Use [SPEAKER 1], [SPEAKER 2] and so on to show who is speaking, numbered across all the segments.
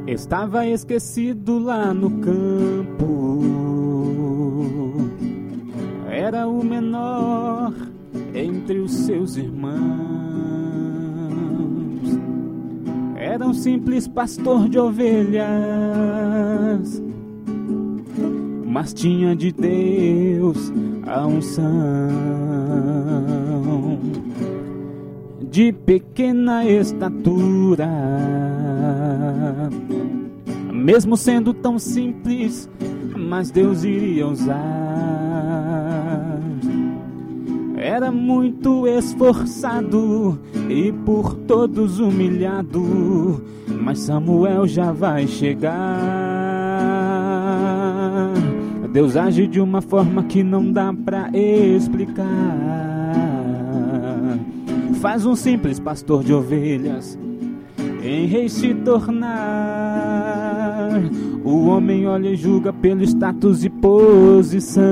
[SPEAKER 1] Estava esquecido lá no campo, era o menor entre os seus irmãos. Era um simples pastor de ovelhas, mas tinha de Deus a unção. De pequena estatura, mesmo sendo tão simples, mas Deus iria usar. Era muito esforçado e por todos humilhado, mas Samuel já vai chegar. Deus age de uma forma que não dá pra explicar. Faz um simples pastor de ovelhas em rei se tornar. O homem olha e julga pelo status e posição,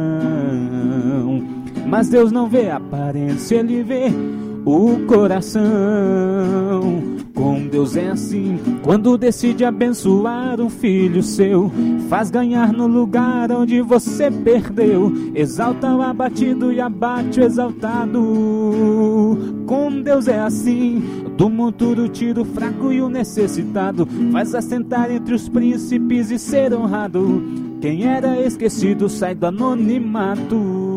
[SPEAKER 1] mas Deus não vê a aparência, Ele vê o coração. Com Deus é assim, quando decide abençoar um filho seu, faz ganhar no lugar onde você perdeu. Exalta o abatido e abate o exaltado. Com Deus é assim, do monturo tira o fraco e o necessitado, faz assentar entre os príncipes e ser honrado. Quem era esquecido sai do anonimato.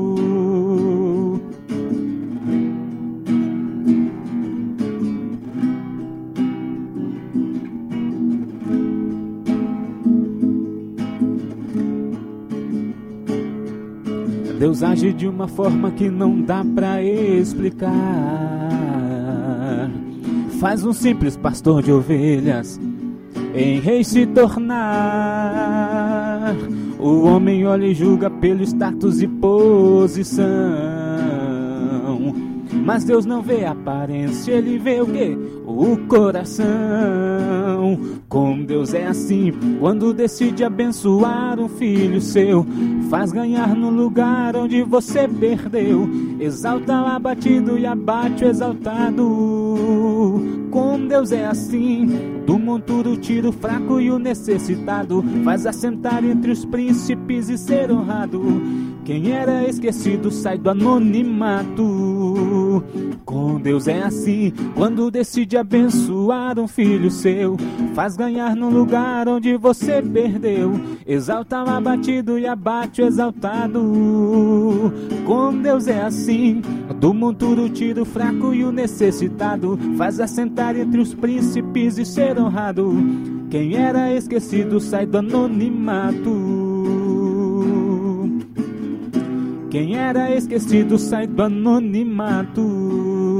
[SPEAKER 1] Deus age de uma forma que não dá pra explicar. Faz um simples pastor de ovelhas em rei se tornar. O homem olha e julga pelo status e posição, mas Deus não vê a aparência, Ele vê o quê? O coração. Com Deus é assim, quando decide abençoar um filho seu, faz ganhar no lugar onde você perdeu. Exalta o abatido e abate o exaltado. Com Deus é assim, do monturo tira o fraco e o necessitado, faz assentar entre os príncipes e ser honrado. Quem era esquecido sai do anonimato. Com Deus é assim, quando decide abençoar um filho seu, faz ganhar no lugar onde você perdeu. Exalta o abatido e abate o exaltado. Com Deus é assim, do monturo tira o fraco e o necessitado, faz assentar entre os príncipes e ser honrado. Quem era esquecido sai do anonimato. Quem era esquecido sai do anonimato.